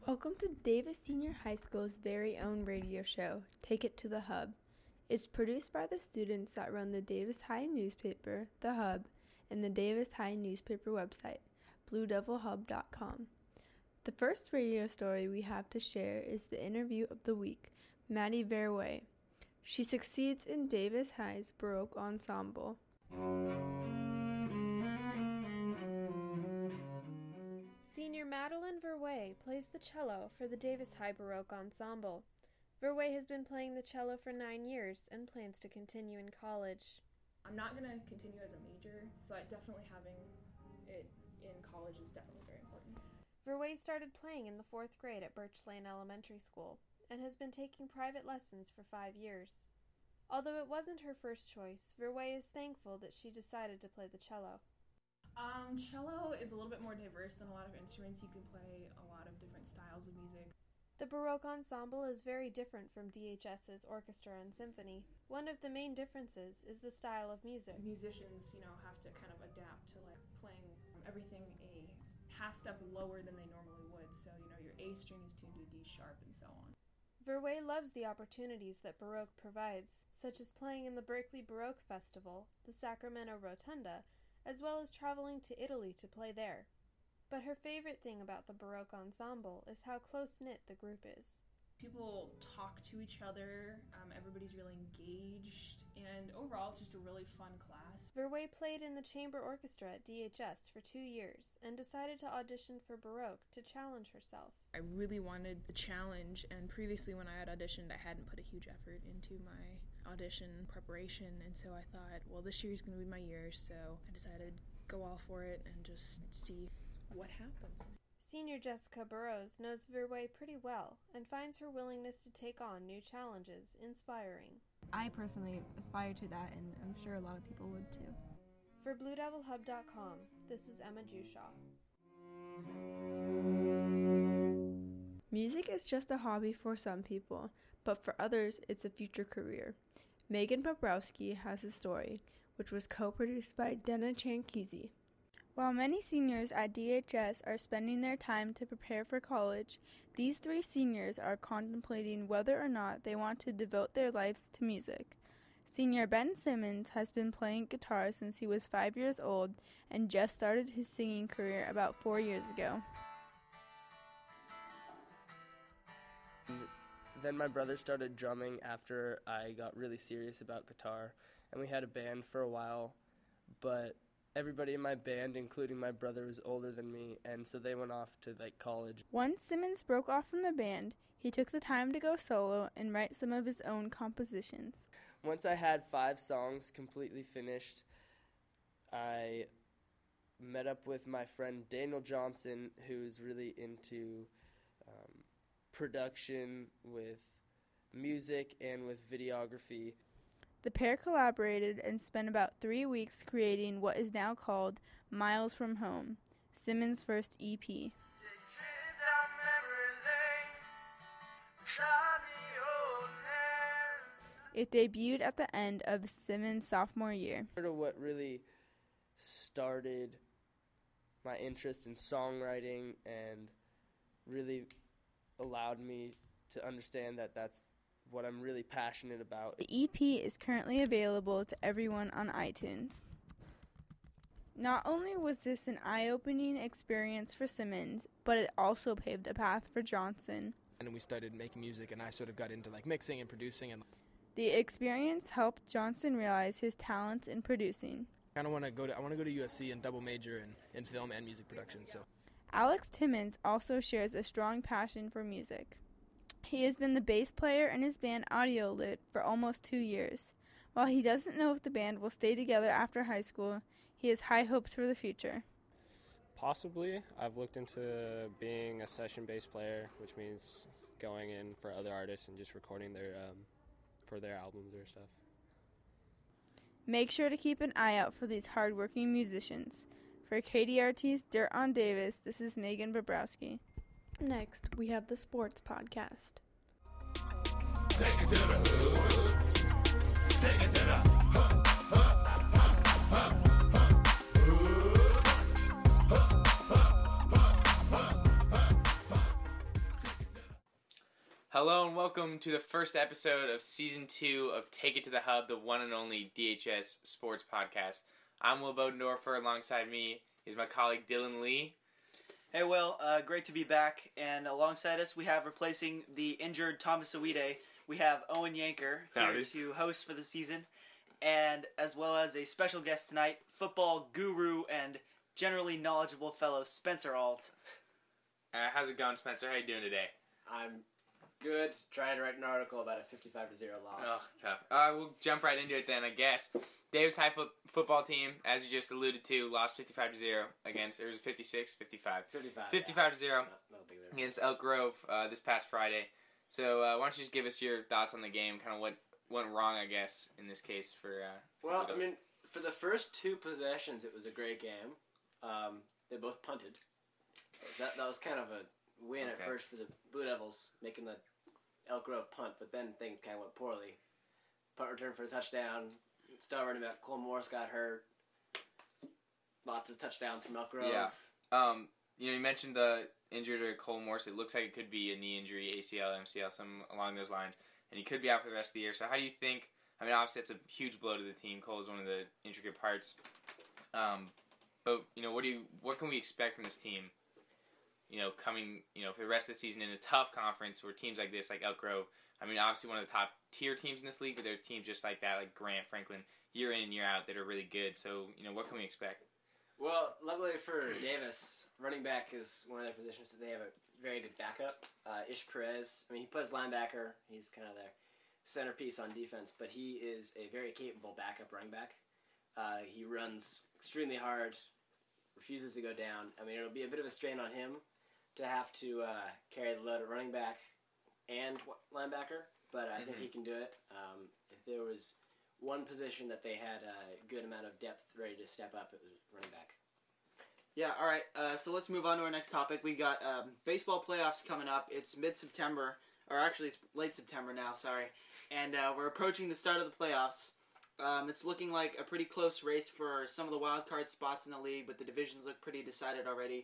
Welcome to Davis Senior High School's very own radio show, Take It to the Hub. It's produced by the students that run the Davis High newspaper, The Hub, and the Davis High newspaper website, bluedevilhub.com. The first radio story we have to share is the interview of the week, Maddie Verwey. She succeeds in Davis High's Baroque Ensemble. Senior Madeline Verwey plays the cello for the Davis High Baroque Ensemble. Verwey has been playing the cello for 9 years and plans to continue in college. I'm not going to continue as a major, but definitely having it in college is definitely very important. Verwey started playing in the 4th grade at Birch Lane Elementary School and has been taking private lessons for 5 years. Although it wasn't her first choice, Verwey is thankful that she decided to play the cello. Cello is a little bit more diverse than a lot of instruments. You can play a lot of different styles of music. The Baroque Ensemble is very different from DHS's orchestra and symphony. One of the main differences is the style of music. Musicians, have to kind of adapt to playing everything a half step lower than they normally would. So, your A string is tuned to D sharp and so on. Verwey loves the opportunities that Baroque provides, such as playing in the Berkeley Baroque Festival, the Sacramento Rotunda, as well as traveling to Italy to play there. But her favorite thing about the Baroque Ensemble is how close-knit the group is. People talk to each other, everybody's really engaged, and overall it's just a really fun class. Verwey played in the chamber orchestra at DHS for 2 years and decided to audition for Baroque to challenge herself. I really wanted the challenge, and previously when I had auditioned, I hadn't put a huge effort into my audition preparation, and so I thought, well, this year is going to be my year, so I decided to go all for it and just see what happens. Senior Jessica Burrows knows Verwey pretty well and finds her willingness to take on new challenges inspiring. I personally aspire to that, and I'm sure a lot of people would too. For BlueDevilHub.com, this is Emma Jushaw. Music is just a hobby for some people, but for others, it's a future career. Megan Bobrowski has a story, which was co-produced by Dana Chankisi. While many seniors at DHS are spending their time to prepare for college, these 3 seniors are contemplating whether or not they want to devote their lives to music. Senior Ben Simmons has been playing guitar since he was 5 years old and just started his singing career about 4 years ago. Then my brother started drumming after I got really serious about guitar, and we had a band for a while, but everybody in my band, including my brother, was older than me, and so they went off to college. Once Simmons broke off from the band, he took the time to go solo and write some of his own compositions. Once I had 5 songs completely finished, I met up with my friend Daniel Johnson, who's really into production with music and with videography. The pair collaborated and spent about 3 weeks creating what is now called Miles from Home, Simmons' first EP. It debuted at the end of Simmons' sophomore year. Sort of what really started my interest in songwriting and really allowed me to understand that that's what I'm really passionate about. The EP is currently available to everyone on iTunes. Not only was this an eye-opening experience for Simmons, but it also paved a path for Johnson. And we started making music, and I sort of got into mixing and producing. And the experience helped Johnson realize his talents in producing. I want to go to USC and double major in film and music production. So Alex Timmons also shares a strong passion for music. He has been the bass player in his band Audio Lit for almost 2 years. While he doesn't know if the band will stay together after high school, he has high hopes for the future. Possibly. I've looked into being a session bass player, which means going in for other artists and just recording for their albums or stuff. Make sure to keep an eye out for these hardworking musicians. For KDRT's Dirt on Davis, this is Megan Bobrowski. Next, we have the Sports Podcast. Take it to the hood. Take it to the hood. Hello and welcome to the first episode of Season 2 of Take It to the Hub, the one and only DHS Sports Podcast. I'm Will Bodendorfer. Alongside me is my colleague Dylan Lee. Hey Will, great to be back. And alongside us we have replacing the injured Thomas Awide, we have Owen Yanker here to host for the season. And as well as a special guest tonight, football guru and generally knowledgeable fellow Spencer Alt. How's it going, Spencer? How you doing today? I'm good. Trying to write an article about a 55-0 loss. Oh, tough. We'll jump right into it then, I guess. Davis High football team, as you just alluded to, lost 55-0 against, or was it 56? 55. 55-0 against Elk Grove this past Friday. So why don't you just give us your thoughts on the game, kind of what went wrong, I guess, in this case for well, those. I mean, for the first two possessions, it was a great game. They both punted. That was kind of a win at first for the Blue Devils, making the Elk Grove punt, but then things kind of went poorly. Punt return for a touchdown. Star running back Cole Morris got hurt. Lots of touchdowns from Elk Grove. Yeah. You mentioned the injury to Cole Morris. It looks like it could be a knee injury, ACL, MCL, something along those lines, and he could be out for the rest of the year. So how do you think? I mean, obviously it's a huge blow to the team. Cole is one of the intricate parts. But what can we expect from this team? Coming, for the rest of the season in a tough conference where teams like this, like Elk Grove, I mean, obviously one of the top tier teams in this league, but there are teams just like that, like Grant, Franklin, year in and year out that are really good. So, what can we expect? Well, luckily for Davis, running back is one of their positions that they have a very good backup. Ish Perez, I mean, he plays linebacker. He's kind of their centerpiece on defense, but he is a very capable backup running back. He runs extremely hard, refuses to go down. I mean, it'll be a bit of a strain on him to have to carry the load at running back and linebacker, but I think he can do it. If there was one position that they had a good amount of depth ready to step up, it was running back. Yeah, all right. So let's move on to our next topic. We got baseball playoffs coming up. It's mid-September, or actually it's late September now, sorry. And we're approaching the start of the playoffs. It's looking like a pretty close race for some of the wild card spots in the league, but the divisions look pretty decided already.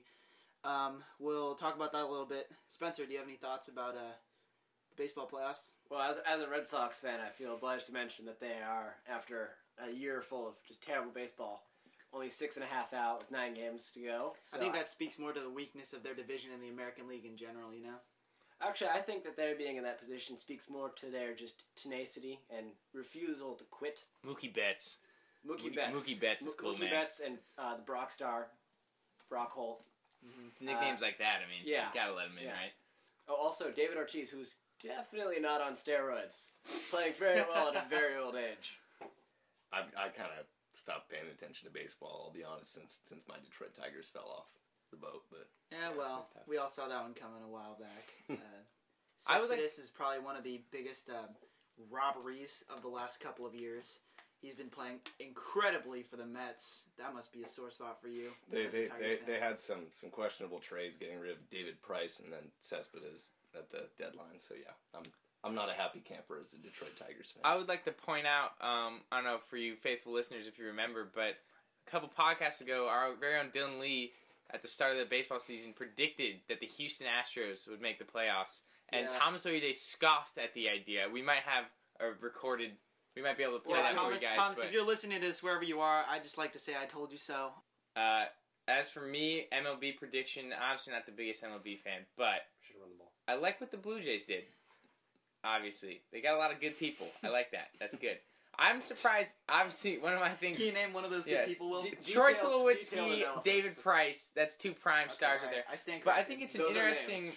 We'll talk about that a little bit. Spencer, do you have any thoughts about the baseball playoffs? Well, as a Red Sox fan, I feel obliged to mention that they are, after a year full of just terrible baseball, only 6.5 out with 9 games to go. So I think that speaks more to the weakness of their division in the American League in general, Actually, I think that their being in that position speaks more to their just tenacity and refusal to quit. Mookie Betts. Mookie Betts is cool, man. Mookie Betts and the Brock Star, Brock Holt. Nicknames like that, I mean, you gotta let him in, right? Oh, also, David Ortiz, who's definitely not on steroids. Playing very well at a very old age. I kind of stopped paying attention to baseball, I'll be honest, since my Detroit Tigers fell off the boat. But we all saw that one coming a while back. Cespedes is probably one of the biggest robberies of the last couple of years. He's been playing incredibly for the Mets. That must be a sore spot for you. They had some questionable trades, getting rid of David Price and then Cespedes at the deadline. So yeah, I'm not a happy camper as a Detroit Tigers fan. I would like to point out, I don't know for you faithful listeners if you remember, but a couple podcasts ago, our very own Dylan Lee at the start of the baseball season predicted that the Houston Astros would make the playoffs, and Thomas Oide scoffed at the idea. We might have a recorded. We might be able to play that for you guys. Thomas, if you're listening to this wherever you are, I'd just like to say I told you so. As for me, MLB prediction, obviously not the biggest MLB fan, but I like what the Blue Jays did. Obviously. They got a lot of good people. I like that. That's good. I'm surprised, obviously, one of my things... Can you name one of those good people, Will? Troy Tulowitzki, David Price, that's 2 prime stars right there. I stand corrected. But I think it's an interesting...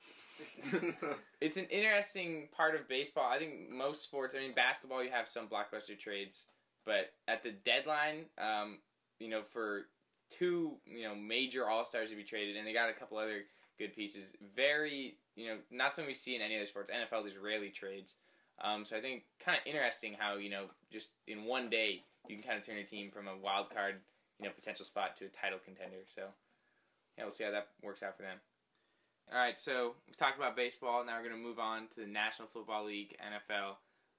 It's an interesting part of baseball. I think most sports, basketball, you have some blockbuster trades, but at the deadline, for 2, major all-stars to be traded, and they got a couple other good pieces. Very, not something we see in any other sports. NFL, there's rarely trades. So I think kind of interesting how, just in one day, you can kind of turn a team from a wild card, potential spot to a title contender. So, yeah, we'll see how that works out for them. All right, so we've talked about baseball. Now we're going to move on to the National Football League, NFL.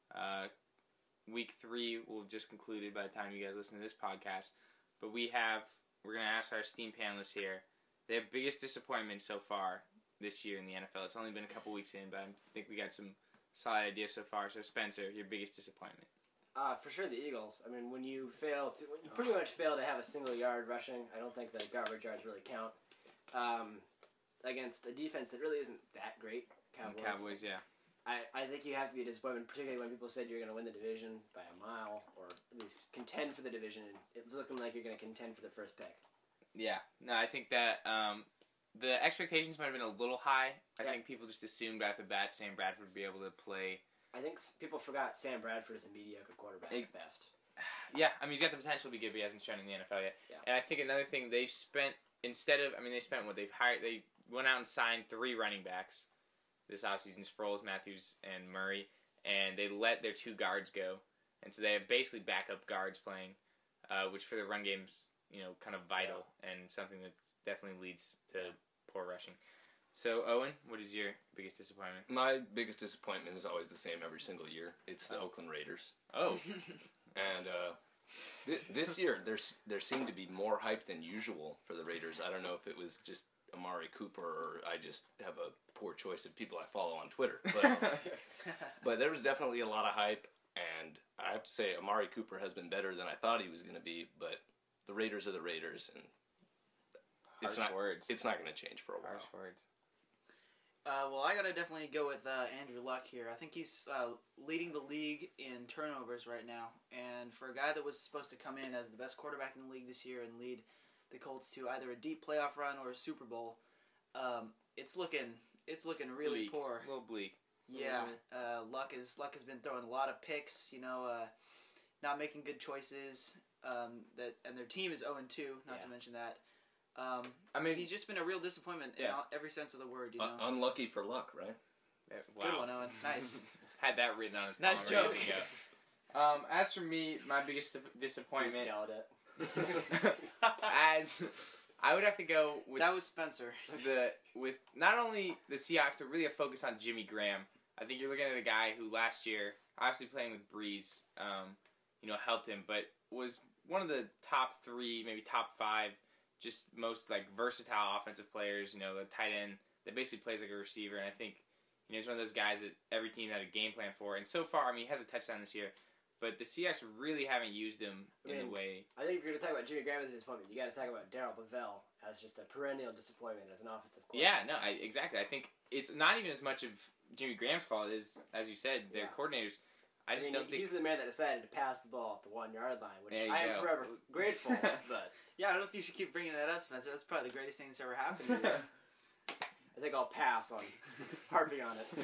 Week 3 will have just concluded by the time you guys listen to this podcast. But we're going to ask our esteemed panelists here their biggest disappointment so far this year in the NFL. It's only been a couple weeks in, but I think we got some solid ideas so far. So Spencer, your biggest disappointment? For sure the Eagles. I mean, when you pretty much fail to have a single yard rushing, I don't think the garbage yards really count. Against a defense that really isn't that great, Cowboys, yeah. I think you have to be disappointed, particularly when people said you're going to win the division by a mile, or at least contend for the division, and it's looking like you're going to contend for the first pick. Yeah. No, I think that the expectations might have been a little high. I think people just assumed right off the bat Sam Bradford would be able to play. I think people forgot Sam Bradford is a mediocre quarterback at best. Yeah, I mean, he's got the potential to be good, but he hasn't shown in the NFL yet. Yeah. And I think another thing, they spent what they've hired, they went out and signed 3 running backs this offseason, Sproles, Matthews, and Murray, and they let their 2 guards go. And so they have basically backup guards playing, which for the run game's, kind of vital and something that definitely leads to poor rushing. So, Owen, what is your biggest disappointment? My biggest disappointment is always the same every single year. It's the Oakland Raiders. Oh. And this year, there seemed to be more hype than usual for the Raiders. I don't know if it was just Amari Cooper or I just have a poor choice of people I follow on Twitter. But there was definitely a lot of hype, and I have to say Amari Cooper has been better than I thought he was going to be, but the Raiders are the Raiders, and it's not going to change for a while. Harsh words. Well, I gotta definitely go with Andrew Luck here. I think he's leading the league in turnovers right now, and for a guy that was supposed to come in as the best quarterback in the league this year and lead the Colts to either a deep playoff run or a Super Bowl, it's looking really bleak. poor. A little bleak. Yeah, Luck has been throwing a lot of picks. Not making good choices. And their team is 0-2. Not to mention that. I mean, he's just been a real disappointment in every sense of the word. Unlucky for Luck, right? Wow. Good one, Owen. Nice. Had that written on his palm. Nice joke. As for me, my biggest disappointment. As I would have to go with that was Spencer. With not only the Seahawks, but really a focus on Jimmy Graham. I think you're looking at a guy who last year, obviously playing with Breeze, helped him, but was one of the top 3, maybe top 5, just most versatile offensive players. A tight end that basically plays like a receiver, and I think he's one of those guys that every team had a game plan for. And so far, he has a touchdown this year, but the Seahawks really haven't used him in the way. I think if you're going to talk about Jimmy Graham as a disappointment, you got to talk about Darrell Bevell as just a perennial disappointment as an offensive coordinator. Yeah, no, exactly. I think it's not even as much of Jimmy Graham's fault as you said, their coordinators. I don't think he's the man that decided to pass the ball at the 1-yard line, which I am forever grateful. But yeah, I don't know if you should keep bringing that up, Spencer. That's probably the greatest thing that's ever happened to you. I think I'll pass on harping on it.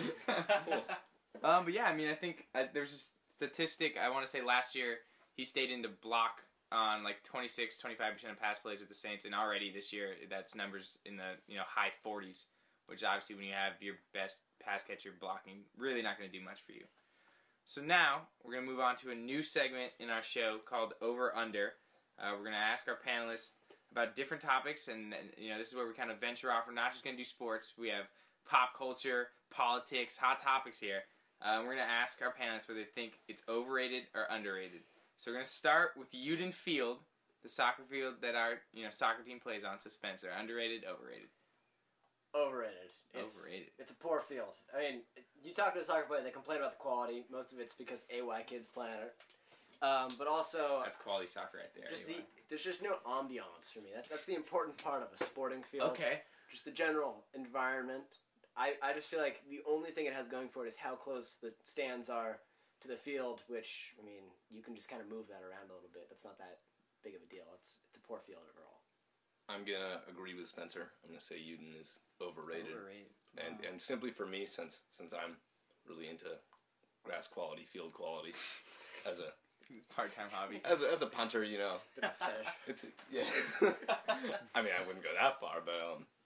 But yeah, I think there's a statistic. I want to say last year he stayed in to block on 26-25% of pass plays with the Saints, and already this year that's numbers in the high 40s, which obviously when you have your best pass catcher blocking, really not going to do much for you. So now we're going to move on to a new segment in our show called Over Under. We're going to ask our panelists about different topics, and this is where we kind of venture off. We're not just going to do sports. We have pop culture, politics, hot topics here. We're going to ask our panelists whether they think it's overrated or underrated. So we're going to start with Uden Field, the soccer field that our soccer team plays on. So Spencer, underrated, overrated? Overrated. Overrated. It's a poor field. I mean, you talk to a soccer player, they complain about the quality. Most of it's because AY kids play on it. But also... That's quality soccer right there. There's just no ambiance for me. That's the important part of a sporting field. Okay. Just the general environment. I just feel like the only thing it has going for it is how close the stands are to the field, which, you can just kind of move that around a little bit. That's not that big of a deal. It's a poor field overall. I'm going to agree with Spencer. I'm going to say Uden is overrated. And simply for me, since I'm really into grass quality, field quality, as a part-time hobby, as a punter, it's yeah. I wouldn't go that far, but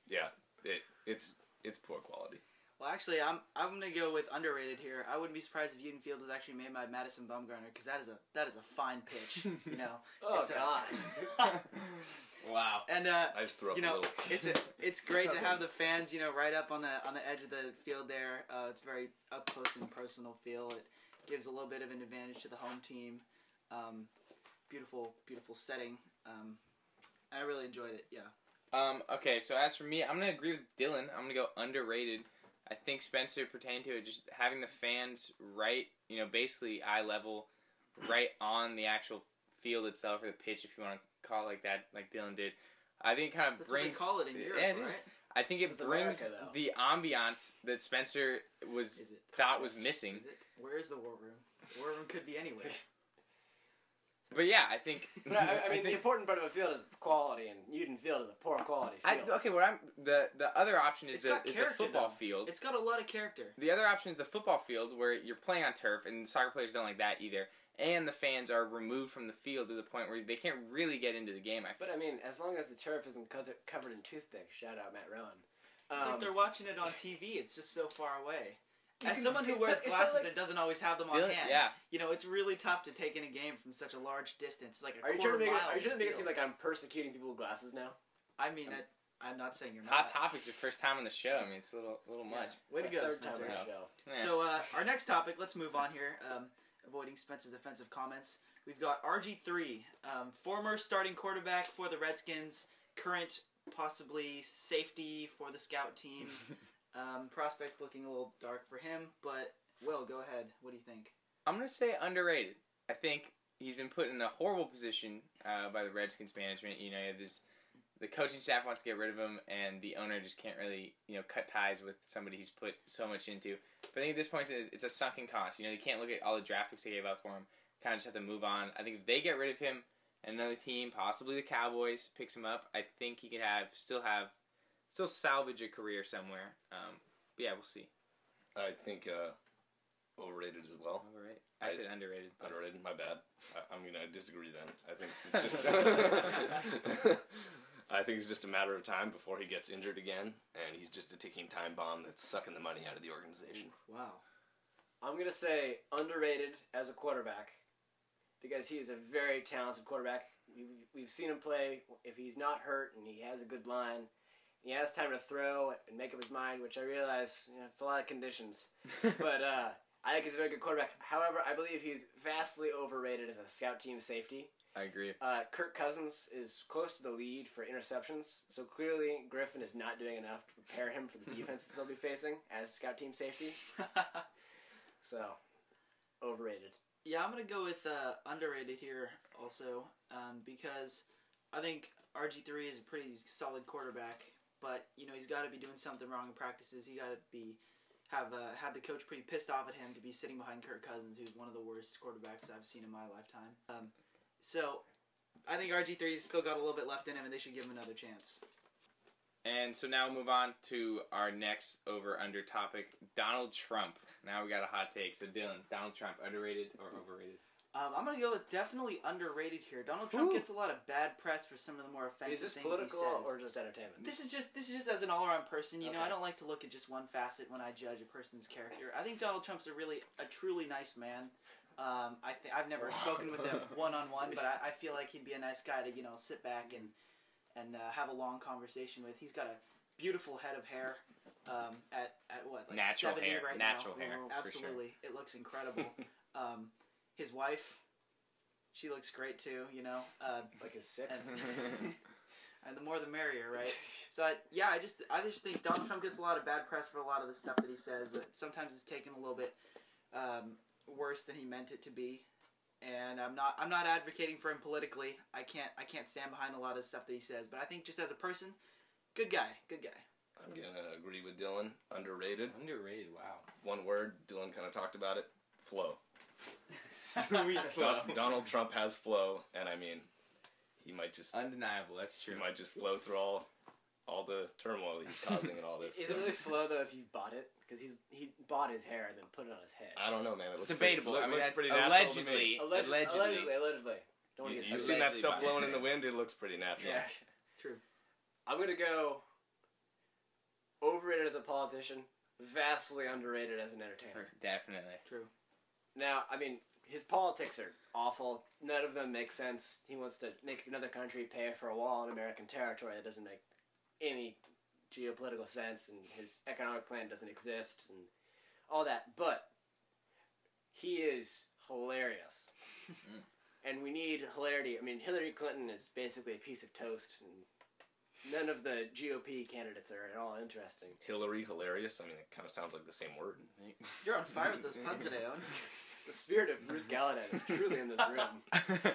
it's poor quality. Well, actually, I'm gonna go with underrated here. I wouldn't be surprised if Uden Field was actually made by Madison Bumgarner, because that is a fine pitch. Oh God. Wow. And I just threw up a little. it's great to have the fans, right up on the edge of the field there. It's very up close and personal feel. It gives a little bit of an advantage to the home team. Beautiful setting. I really enjoyed it. Yeah. Okay, so as for me, I'm going to agree with Dylan. I'm going to go underrated. I think Spencer pertained to it, just having the fans right, basically eye level, right on the actual field itself, or the pitch, if you want to call it like that, like Dylan did. I think it kind of That's brings... what they call it in Europe, yeah, it right? is. I think it brings America, the ambiance that Spencer thought was missing. Is it? Where is the war room? The war room could be anywhere. But yeah, I think... But I mean, the important part of a field is its quality, and Uden Field is a poor quality field. The other option is the football though. field. It's got a lot of character. The other option is the football field, where you're playing on turf, and soccer players don't like that either. And the fans are removed from the field to the point where they can't really get into the game. But I mean, as long as the turf isn't covered in toothpicks, shout out Matt Rowan. It's like they're watching it on TV. It's just so far away. As can- someone who it's wears like- glasses like- and doesn't always have them on Dylan- hand, yeah. it's really tough to take in a game from such a large distance, like a Are you quarter trying to make mile. Are you trying to make it field. seem like I'm persecuting people with glasses now? I mean, I'm not saying you're not. Hot Topic's your first time on the show. I mean, it's a little much. Way to go, Third time Spencer. on the show. Yeah. So our next topic, let's move on here. Avoiding Spencer's offensive comments. We've got RG3, former starting quarterback for the Redskins, current possibly safety for the scout team. Prospect looking a little dark for him, but Will, go ahead. What do you think? I'm going to say underrated. I think he's been put in a horrible position by the Redskins management. You have the coaching staff wants to get rid of him, and the owner just can't really, cut ties with somebody he's put so much into. But I think at this point, it's a sunken cost. You can't look at all the draft picks they gave up for him. Kind of just have to move on. I think if they get rid of him, and another team, possibly the Cowboys, picks him up, I think he could still salvage a career somewhere. But yeah, we'll see. I think overrated as well. Overrated. I said underrated. Underrated. My bad. I'm gonna disagree then. I think it's just. I think it's just a matter of time before he gets injured again, and he's just a ticking time bomb that's sucking the money out of the organization. Wow. I'm going to say underrated as a quarterback because he is a very talented quarterback. We've seen him play. If he's not hurt and he has a good line, he has time to throw and make up his mind, which I realize it's a lot of conditions. But I think he's a very good quarterback. However, I believe he's vastly overrated as a scout team safety. I agree. Kirk Cousins is close to the lead for interceptions, so clearly Griffin is not doing enough to prepare him for the defenses they'll be facing as scout team safety. So, overrated. Yeah, I'm going to go with underrated here also because I think RG3 is a pretty solid quarterback, but he's got to be doing something wrong in practices. He got to have the coach pretty pissed off at him to be sitting behind Kirk Cousins, who's one of the worst quarterbacks I've seen in my lifetime. So I think RG3's still got a little bit left in him, and they should give him another chance. And so now we'll move on to our next over-under topic, Donald Trump. Now we got a hot take. So Dylan, Donald Trump, underrated or overrated? I'm going to go with definitely underrated here. Donald Trump gets a lot of bad press for some of the more offensive Is this things political he says. or just entertainment? This is just as an all-around person. Okay. I don't like to look at just one facet when I judge a person's character. I think Donald Trump's a truly nice man. I've never spoken with him one-on-one, but I feel like he'd be a nice guy to sit back and have a long conversation with. He's got a beautiful head of hair. At what, like natural 70 hair, right natural now. hair, Absolutely, it looks incredible. His wife, she looks great too. Like his sixth. And the more the merrier, right? So I just think Donald Trump gets a lot of bad press for a lot of the stuff that he says. Sometimes it's taken a little bit worse than he meant it to be. And I'm not advocating for him politically. I can't stand behind a lot of the stuff that he says. But I think just as a person, good guy. I'm gonna agree with Dylan. Underrated. Underrated. Wow. One word. Dylan kind of talked about it. Flow. Sweet flow. Donald Trump has flow, and I mean, he might just undeniable. That's true. He might just flow through all the turmoil he's causing and all this. Is it really flow though if you bought it? Because he bought his hair and then put it on his head. I don't know, man. It looks debatable. Pretty, I mean, looks that's pretty allegedly. Allegedly. You've seen that stuff blowing in the wind. It looks pretty natural. Yeah, true. I'm gonna go overrated as a politician, vastly underrated as an entertainer. Definitely. True. Now, I mean, his politics are awful. None of them make sense. He wants to make another country pay for a wall in American territory that doesn't make any geopolitical sense, and his economic plan doesn't exist, and all that. But he is hilarious. And we need hilarity. I mean, Hillary Clinton is basically a piece of toast, and None of the GOP candidates are at all interesting. Hillary, hilarious. I mean, it kind of sounds like the same word. You're on fire with those puns today, Owen. The spirit of Bruce Gallaudet is truly in this room.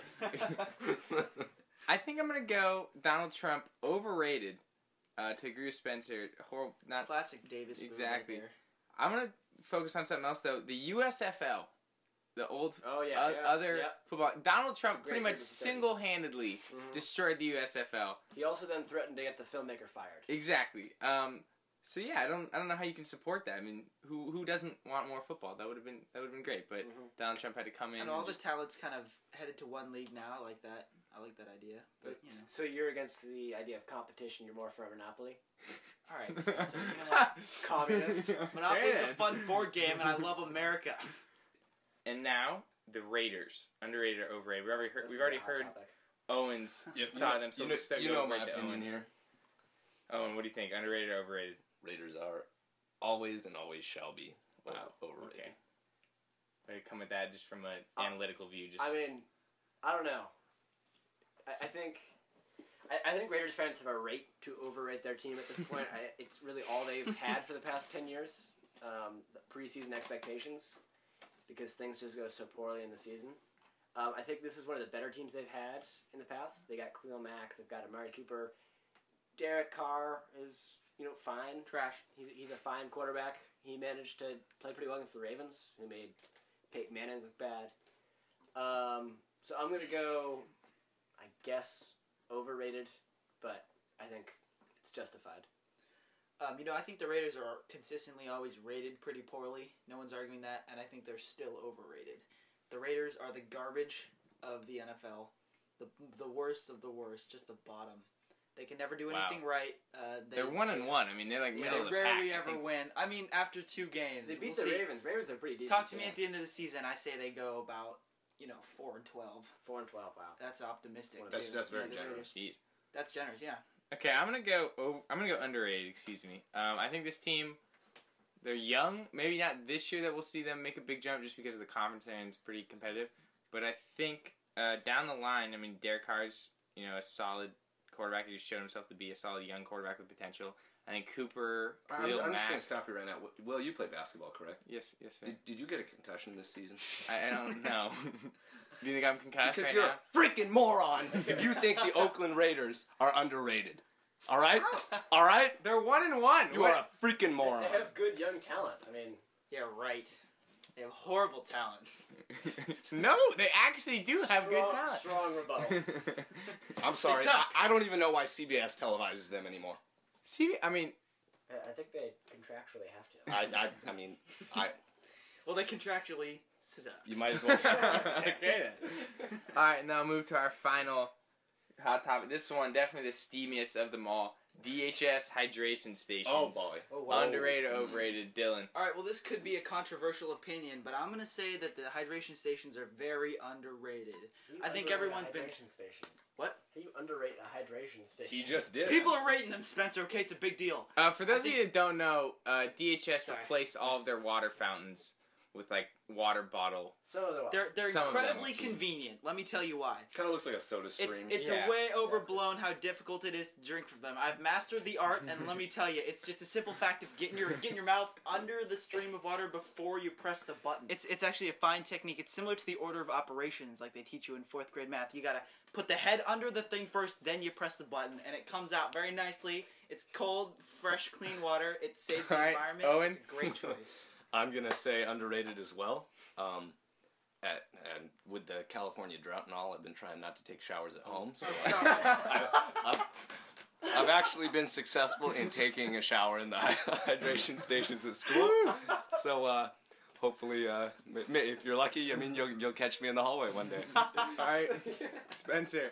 I think I'm gonna go Donald Trump overrated. To agree with Spencer, not classic Davis. Exactly. Right there. I'm gonna focus on something else though. The USFL, the old other football. Donald Trump great pretty much group of studies. single-handedly destroyed the USFL. He also then threatened to get the filmmaker fired. Exactly. So yeah, I don't know how you can support that. I mean, who doesn't want more football? That would have been great. But Donald Trump had to come in. And all the talent's kind of headed to one league now. I like that. I like that idea. But you know. So you're against the idea of competition. You're more for Monopoly. All right, Spencer, you know what? Communist. Monopoly's a fun board game, and I love America. And now the Raiders, underrated or overrated. We've already heard Owen's thought of them. So you know my opinion here. Owen, what do you think? Underrated or overrated? Raiders are always and always shall be overrated. Okay. I come at that just from an analytical view. I mean, I don't know. I think Raiders fans have a right to overrate their team at this point. It's really all they've had for the past 10 years. The preseason expectations, because things just go so poorly in the season. I think this is one of the better teams they've had in the past. They got Khalil Mack. They've got Amari Cooper. Derek Carr is, fine. Trash. He's a fine quarterback. He managed to play pretty well against the Ravens, who made Peyton Manning look bad. So I'm going to go, I guess, overrated, but I think it's justified. I think the Raiders are consistently always rated pretty poorly. No one's arguing that, and I think they're still overrated. The Raiders are the garbage of the NFL, the worst of the worst, just the bottom. They can never do anything right. They're 1-1. I mean, they're like middle of the pack. They rarely ever win. I mean, after 2 games. They beat the Ravens. Ravens are pretty decent. Talk to me at the end of the season. I say they go about, 4-12. 4-12, wow. That's optimistic. That's very generous. Jeez. That's generous, yeah. Okay, I'm gonna go underrated. Excuse me. I think this team, they're young. Maybe not this year that we'll see them make a big jump just because of the conference and it's pretty competitive. But I think down the line, I mean, Derek Carr's a solid quarterback who showed himself to be a solid young quarterback with potential. I think Cooper, Khalil I'm Mack. just going to stop you right now. Will, you play basketball, correct? Yes, sir. Did you get a concussion this season? I don't know. Do you think I'm concussed Because right you're now? a freaking moron if you think the Oakland Raiders are underrated. All right? All right? They're 1-1. You are a freaking moron. They have good young talent. I mean... Yeah, right. They have horrible talent. No, they actually do have good talent. Strong rebuttal. I'm sorry. I don't even know why CBS televises them anymore. I mean... I think they contractually have to. I mean... Well, they contractually... You might as well. Okay, then. Alright, now move to our final hot topic. This one, definitely the steamiest of them all. DHS hydration stations. Oh, boy. Oh, wow. Underrated, overrated, Dylan. All right, well, this could be a controversial opinion, but I'm going to say that the hydration stations are very underrated. I think everyone's been... Station. What? How you underrate a hydration station? He just did. People are rating them, Spencer. Okay, it's a big deal. For those of you that don't know, DHS replaced all of their water fountains with water bottle. Some of them they're incredibly convenient. Let me tell you why. Kind of looks like a soda stream. It's a way overblown how difficult it is to drink from them. I've mastered the art, and let me tell you, it's just a simple fact of getting your mouth under the stream of water before you press the button. It's actually a fine technique. It's similar to the order of operations like they teach you in 4th grade math. You gotta put the head under the thing first, then you press the button, and it comes out very nicely. It's cold, fresh, clean water. It saves the environment. Owen? It's a great choice. I'm going to say underrated as well. And with the California drought and all, I've been trying not to take showers at home. So I've actually been successful in taking a shower in the hydration stations at school. So hopefully, if you're lucky, I mean, you'll catch me in the hallway one day. All right, Spencer.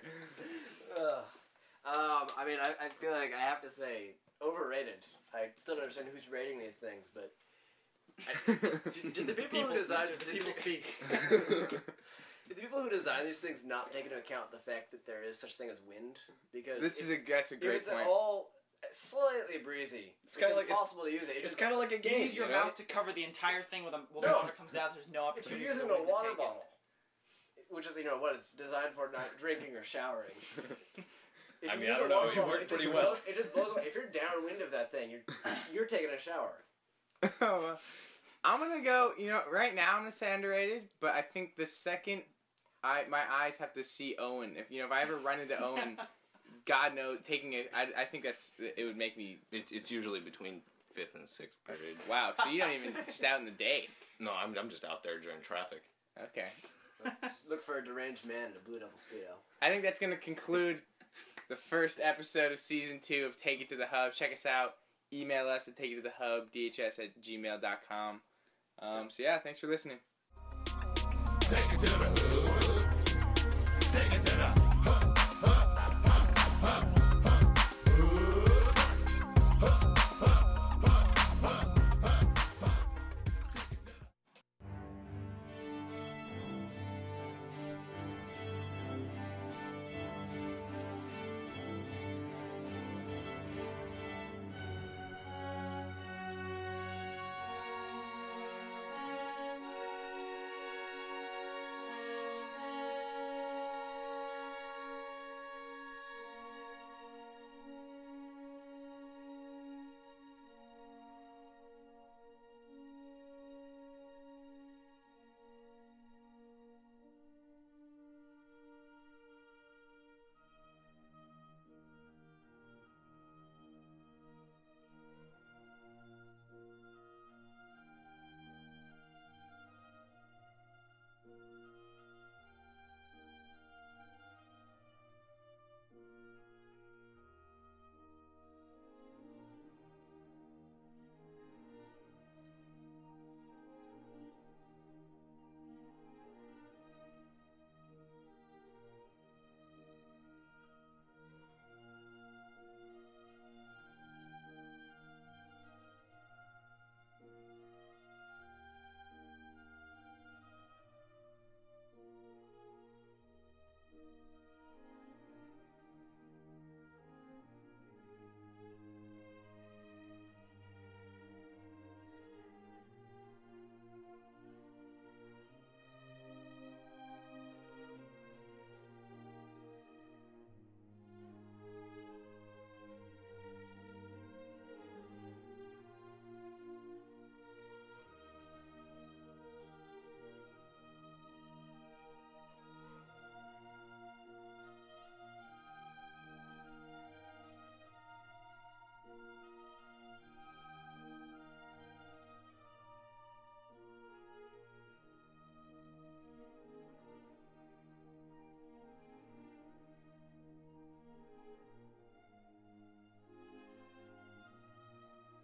I mean, I feel like I have to say overrated. I still don't understand who's rating these things, but did the people who design people speak? Did the people who design these things not take into account the fact that there is such thing as wind? Because that's a great it's point. all slightly breezy. It's kind of like impossible to use it. It's kind of like a game. You need your mouth to cover the entire thing when water comes out. There's no If you're opportunity using for the a wind to water take bottle, which is what it's designed for, not drinking or showering. If I you mean, use I don't a know. water It bottle, worked pretty just well. blows- It just blows away. If you're downwind of that thing, you're taking a shower. I'm gonna go. Right now I'm gonna say underrated, but I think the second my eyes have to see Owen. If I ever run into Owen, God knows, taking it. I think it would make me. It's usually between 5th and 6th period. Wow, so you don't even just out in the day. No, I'm just out there during traffic. Okay. Just look for a deranged man in a Blue Devil Speedo. I think that's gonna conclude the first episode of season 2 of Take It to the Hub. Check us out. Email us at takeittothehub, dhs@gmail.com. So yeah, thanks for listening. Take it to the